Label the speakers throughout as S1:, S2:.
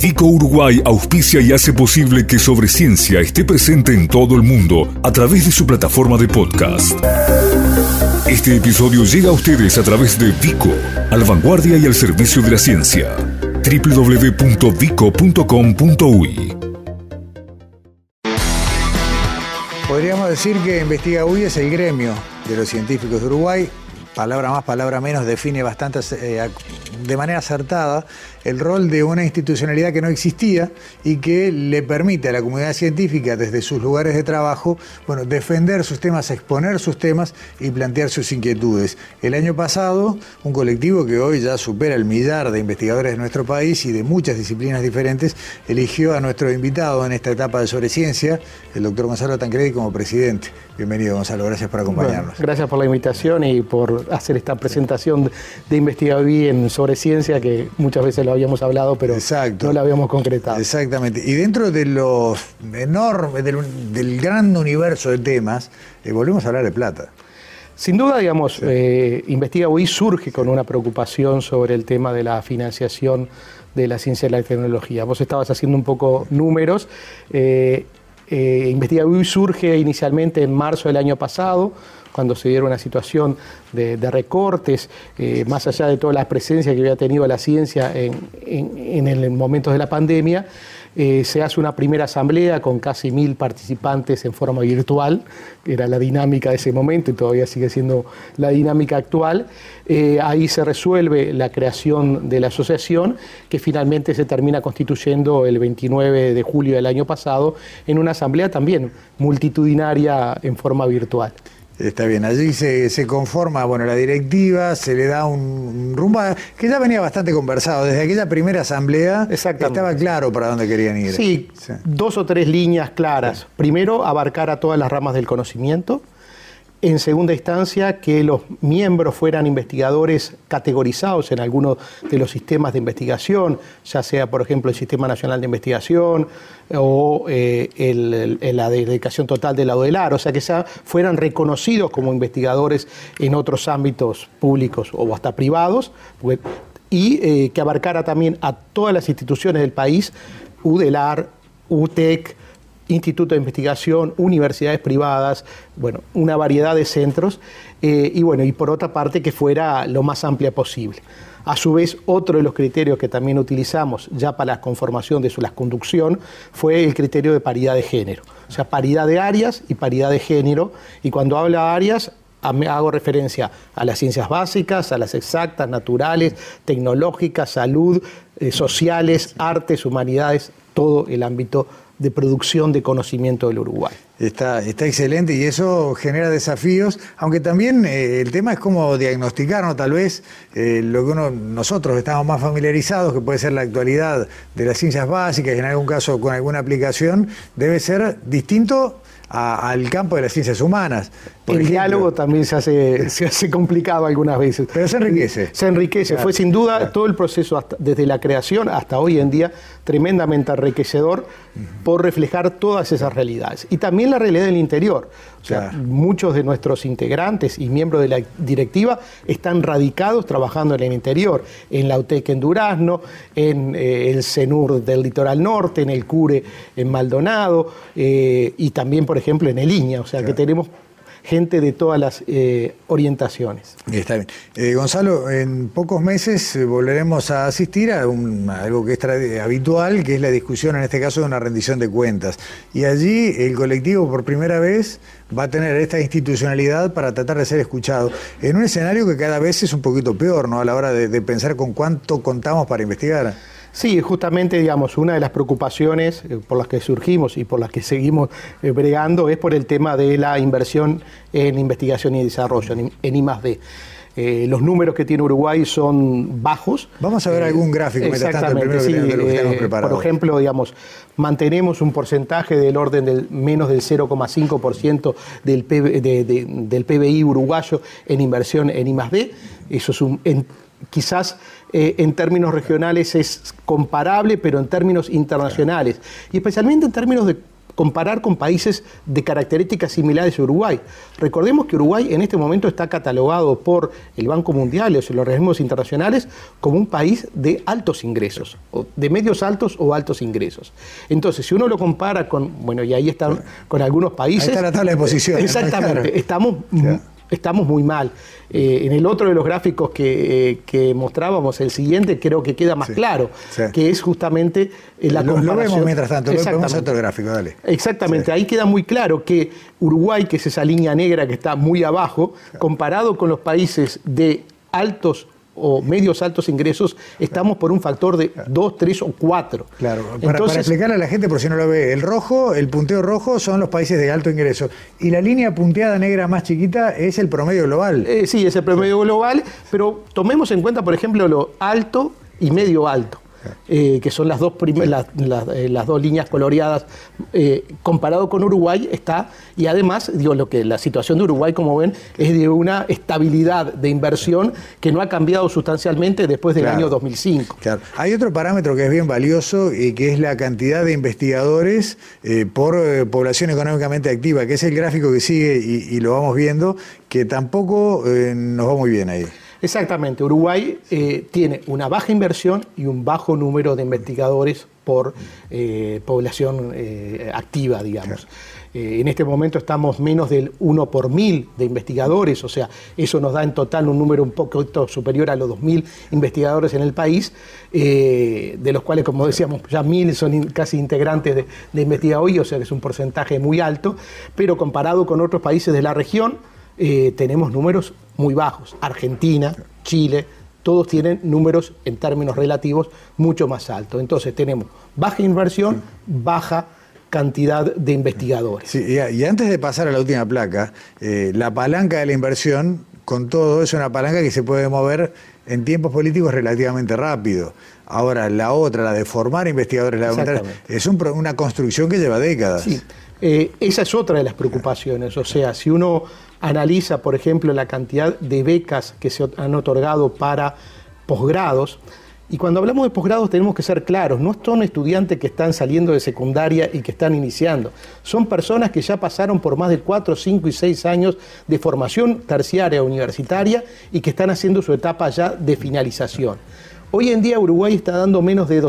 S1: Vico Uruguay auspicia y hace posible que Sobre Ciencia esté presente en todo el mundo a través de su plataforma de podcast. Este episodio llega a ustedes a través de Vico, a la vanguardia y al servicio de la ciencia. www.vico.com.uy.
S2: Podríamos decir que Investiga UI es el gremio de los científicos de Uruguay. Palabra más, palabra menos, define bastante de manera acertada el rol de una institucionalidad que no existía y que le permite a la comunidad científica desde sus lugares de trabajo, defender sus temas, exponer sus temas y plantear sus inquietudes. El año pasado, un colectivo que hoy ya supera el millar de investigadores de nuestro país y de muchas disciplinas diferentes, eligió a nuestro invitado en esta etapa de Sobre Ciencia, el doctor Gonzalo Tancredi, como presidente. Bienvenido, Gonzalo, gracias por acompañarnos.
S3: Bueno, gracias por la invitación y por hacer esta presentación de Investiga UI en Sobre Ciencia, que muchas veces lo habíamos hablado, pero no la habíamos concretado.
S2: Exactamente. Y dentro de los enormes, del gran universo de temas, volvemos a hablar de plata.
S3: Sin duda, digamos, Investiga UI surge con una preocupación sobre el tema de la financiación de la ciencia y la tecnología. Vos estabas haciendo un poco números. Investiga UI surge inicialmente en marzo del año pasado, cuando se dieron una situación de recortes, más allá de toda la presencia que había tenido la ciencia en momentos de la pandemia. Se hace una primera asamblea con casi 1000 participantes en forma virtual, que era la dinámica de ese momento y todavía sigue siendo la dinámica actual. Ahí se resuelve la creación de la asociación, que finalmente se termina constituyendo el 29 de julio del año pasado en una asamblea también multitudinaria en forma virtual.
S2: Está bien, allí se conforma la directiva, se le da un rumbo que ya venía bastante conversado. Desde aquella primera asamblea estaba claro para dónde querían ir.
S3: Sí, 2 o 3 líneas claras. Sí. Primero, abarcar a todas las ramas del conocimiento. En segunda instancia, que los miembros fueran investigadores categorizados en alguno de los sistemas de investigación, ya sea, por ejemplo, el Sistema Nacional de Investigación o la dedicación total de la ODELAR, o sea, que fueran reconocidos como investigadores en otros ámbitos públicos o hasta privados, y que abarcara también a todas las instituciones del país, UDELAR, UTEC, Instituto de Investigación, universidades privadas, una variedad de centros, y por otra parte que fuera lo más amplia posible. A su vez, otro de los criterios que también utilizamos ya para la conformación de la conducción fue el criterio de paridad de género, o sea, paridad de áreas y paridad de género, y cuando hablo de áreas hago referencia a las ciencias básicas, a las exactas, naturales, tecnológicas, salud, sociales, artes, humanidades, todo el ámbito de producción de conocimiento del Uruguay.
S2: Está excelente y eso genera desafíos, aunque también el tema es cómo diagnosticar, ¿no? Tal vez lo que nosotros estamos más familiarizados, que puede ser la actualidad de las ciencias básicas y en algún caso con alguna aplicación, debe ser distinto al campo de las ciencias humanas.
S3: El diálogo también se hace complicado algunas veces.
S2: Pero se enriquece.
S3: Se enriquece. Claro. Fue sin duda todo el proceso desde la creación hasta hoy en día tremendamente enriquecedor por reflejar todas esas realidades. Y también la realidad del interior. O sea, muchos de nuestros integrantes y miembros de la directiva están radicados trabajando en el interior, en la UTEC en Durazno, en el CENUR del Litoral Norte, en el CURE en Maldonado, y también, por ejemplo, en el INIA. O sea, que tenemos gente de todas las orientaciones.
S2: Está bien. Gonzalo, en pocos meses volveremos a asistir a algo que es habitual, que es la discusión, en este caso, de una rendición de cuentas. Y allí el colectivo, por primera vez, va a tener esta institucionalidad para tratar de ser escuchado. En un escenario que cada vez es un poquito peor, ¿no? A la hora de pensar con cuánto contamos para investigar.
S3: Sí, justamente, digamos, una de las preocupaciones por las que surgimos y por las que seguimos bregando es por el tema de la inversión en investigación y desarrollo, en I+D. Los números que tiene Uruguay son bajos.
S2: Vamos a ver algún gráfico, mientras tanto, el primero de lo que tenemos preparado.
S3: Por ejemplo, digamos, mantenemos un porcentaje del orden del menos del 0,5% del PBI uruguayo en inversión en I+D. Eso es quizás en términos regionales es comparable, pero en términos internacionales, y especialmente en términos de comparar con países de características similares a Uruguay. Recordemos que Uruguay en este momento está catalogado por el Banco Mundial y los organismos internacionales como un país de altos ingresos, o de medios altos o altos ingresos. Entonces, si uno lo compara con, bueno, y ahí están con algunos países...
S2: Ahí está la tabla de posiciones.
S3: Exactamente,
S2: claro.
S3: Estamos muy mal. En el otro de los gráficos que mostrábamos, el siguiente, creo que queda más claro, que es justamente la comparación.
S2: Lo vemos mientras tanto, vemos otro gráfico, dale.
S3: Exactamente, ahí queda muy claro que Uruguay, que es esa línea negra que está muy abajo, comparado con los países de altos o medios altos ingresos, estamos por un factor de 2, 3 o 4.
S2: Claro, para explicarle a la gente, por si no lo ve, el punteo rojo son los países de alto ingreso. Y la línea punteada negra más chiquita es el promedio global.
S3: Sí, es el promedio global, pero tomemos en cuenta, por ejemplo, lo alto y medio alto. Que son las dos líneas coloreadas, comparado con Uruguay está, y además la situación de Uruguay, como ven, es de una estabilidad de inversión que no ha cambiado sustancialmente después del año 2005.
S2: Claro. Hay otro parámetro que es bien valioso y que es la cantidad de investigadores por población económicamente activa, que es el gráfico que sigue y lo vamos viendo, que tampoco nos va muy bien ahí.
S3: Exactamente, Uruguay tiene una baja inversión y un bajo número de investigadores por población activa, digamos. En este momento estamos menos del 1 por 1000 de investigadores, o sea, eso nos da en total un número un poco superior a los 2000 investigadores en el país, de los cuales, como decíamos, ya 1000 son casi integrantes de investigadores, o sea, que es un porcentaje muy alto, pero comparado con otros países de la región, tenemos números muy bajos. Argentina, Chile, todos tienen números en términos relativos mucho más altos. Entonces tenemos baja inversión, baja cantidad de investigadores.
S2: Sí, y antes de pasar a la última placa, la palanca de la inversión, con todo, es una palanca que se puede mover en tiempos políticos relativamente rápido. Ahora, la otra, la de formar investigadores, es una construcción que lleva décadas.
S3: Sí. Esa es otra de las preocupaciones. O sea, si uno analiza, por ejemplo, la cantidad de becas que se han otorgado para posgrados, y cuando hablamos de posgrados tenemos que ser claros, no son estudiantes que están saliendo de secundaria y que están iniciando, son personas que ya pasaron por más de 4, 5 y 6 años de formación terciaria universitaria y que están haciendo su etapa ya de finalización. Hoy en día Uruguay está dando menos de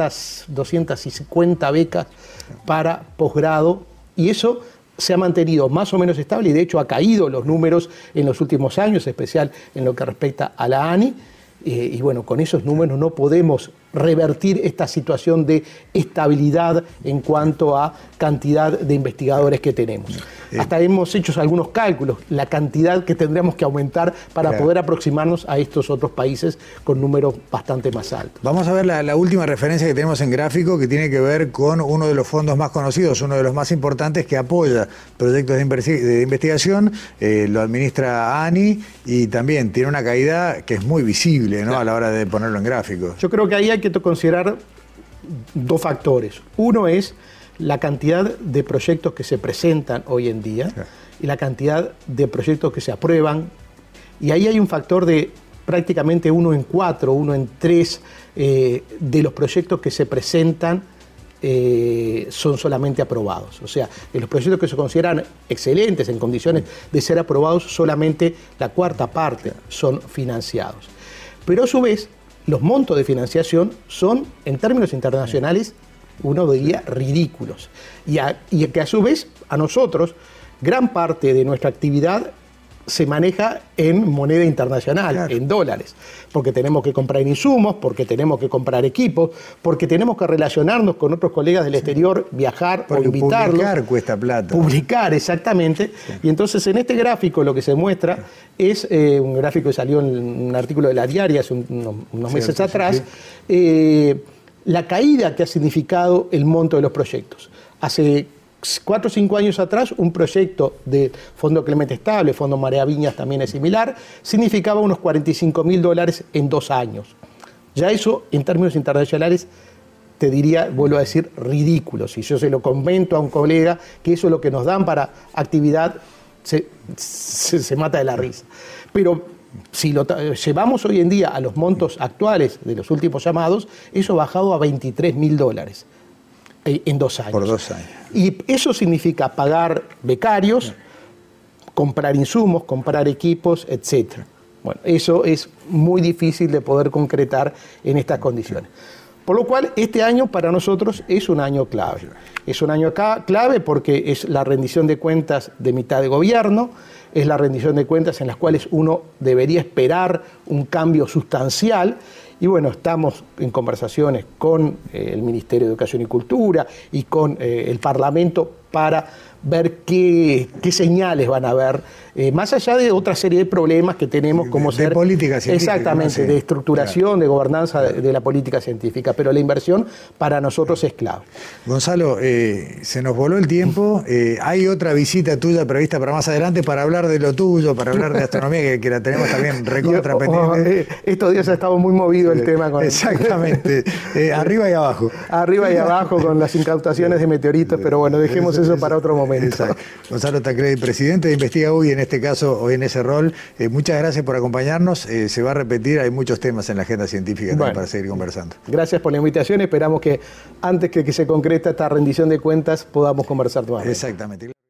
S3: 250 becas para posgrado, y eso se ha mantenido más o menos estable y de hecho ha caído los números en los últimos años, en especial en lo que respecta a la ANI. Y bueno, con esos números no podemos revertir esta situación de estabilidad en cuanto a cantidad de investigadores que tenemos. Hasta hemos hecho algunos cálculos, la cantidad que tendríamos que aumentar para poder aproximarnos a estos otros países con números bastante más altos.
S2: Vamos a ver la última referencia que tenemos en gráfico, que tiene que ver con uno de los fondos más conocidos, uno de los más importantes, que apoya proyectos de investigación, lo administra ANI y también tiene una caída que es muy visible, ¿no? A la hora de ponerlo en gráfico.
S3: Yo creo que ahí hay que considerar dos factores. Uno es la cantidad de proyectos que se presentan hoy en día y la cantidad de proyectos que se aprueban. Y ahí hay un factor de prácticamente 1 en 4, 1 en 3 de los proyectos que se presentan son solamente aprobados. O sea, de los proyectos que se consideran excelentes en condiciones de ser aprobados, solamente la cuarta parte son financiados. Pero a su vez, los montos de financiación son, en términos internacionales, uno diría ridículos. Y que a su vez, a nosotros, gran parte de nuestra actividad se maneja en moneda internacional, en dólares, porque tenemos que comprar insumos, porque tenemos que comprar equipos, porque tenemos que relacionarnos con otros colegas del exterior, viajar o invitarlos.
S2: Publicar cuesta plata.
S3: Publicar, exactamente. Y entonces en este gráfico lo que se muestra es un gráfico que salió en un artículo de La Diaria hace unos meses atrás, la caída que ha significado el monto de los proyectos. Hace 4 o 5 años atrás, un proyecto de Fondo Clemente Estable, Fondo Marea Viñas también es similar, significaba unos $45.000 en 2 años. Ya eso, en términos internacionales, te diría, vuelvo a decir, ridículo. Si yo se lo comento a un colega que eso es lo que nos dan para actividad, se mata de la risa. Pero si lo llevamos hoy en día a los montos actuales de los últimos llamados, eso ha bajado a $23.000. en 2 años.
S2: Por 2 años.
S3: Y eso significa pagar becarios, comprar insumos, comprar equipos, etc. Bueno, eso es muy difícil de poder concretar en estas condiciones. Por lo cual, este año para nosotros es un año clave. Es un año clave porque es la rendición de cuentas de mitad de gobierno, es la rendición de cuentas en las cuales uno debería esperar un cambio sustancial. Y bueno, estamos en conversaciones con el Ministerio de Educación y Cultura y con el Parlamento para ver qué señales van a haber, más allá de otra serie de problemas que tenemos como
S2: de política científica.
S3: Exactamente, de estructuración, claro, de gobernanza de la política científica, pero la inversión para nosotros es clave.
S2: Gonzalo, se nos voló el tiempo, hay otra visita tuya prevista para más adelante para hablar de lo tuyo, para hablar de astronomía, que la tenemos también recontra pendiente.
S3: Estos días ha estado muy movido el tema.
S2: Exactamente, arriba y abajo.
S3: Arriba y abajo con las incautaciones de meteoritos, pero bueno, dejemos eso para otro momento.
S2: Exacto. Gonzalo Tancredi, presidente de Investiga UI, en este caso, hoy en ese rol. Muchas gracias por acompañarnos. Se va a repetir, hay muchos temas en la agenda científica también para seguir conversando.
S3: Gracias por la invitación. Esperamos que antes que se concrete esta rendición de cuentas podamos conversar nuevamente.
S2: Exactamente.